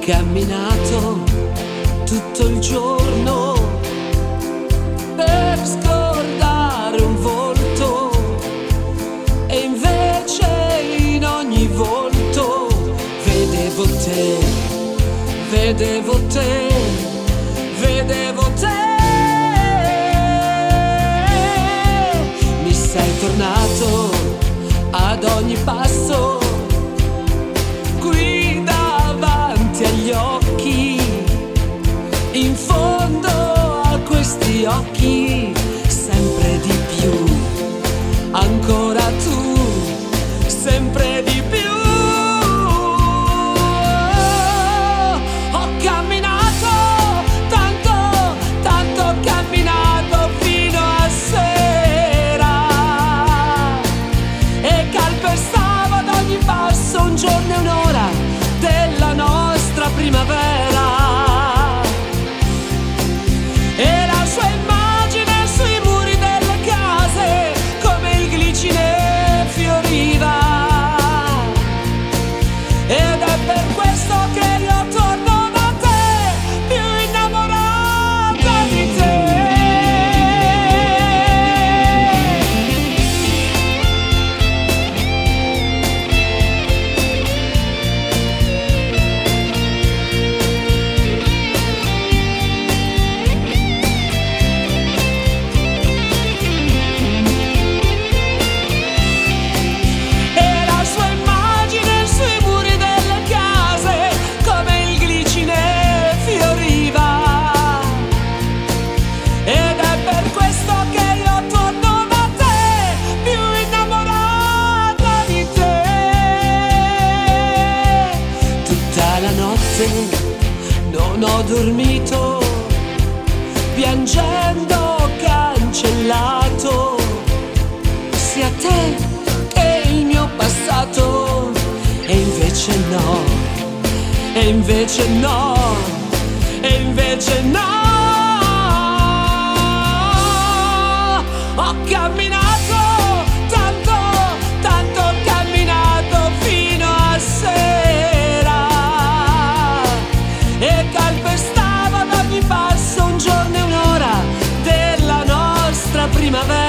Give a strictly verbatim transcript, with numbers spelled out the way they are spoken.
camminato tutto il giorno per scordare un volto, e invece in ogni volto vedevo te, vedevo te, vedevo te. Mi sei tornato ad ogni passo, qui davanti agli occhi, in fondo a questi occhi, sempre di più, ancora tu, sempre di più. Ho camminato tanto, tanto ho camminato fino a sera, e calpestavo ad ogni passo un giorno e un'ora della nostra primavera. E la sua immagine sui muri delle case come il glicine fioriva, ed è per questo che io torno da te, più innamorata di te. E la sua immagine sui muri delle case come il glicine fioriva, ed è per questo che io torno da te, più innamorata di te. Tutta la notte non ho dormito, piangendo ho cancellato sia te che il mio passato, e invece no, e invece no, e invece no. Ho camminato tanto, tanto ho camminato fino a sera, e calpestavo ad ogni passo un giorno e un'ora della nostra primavera.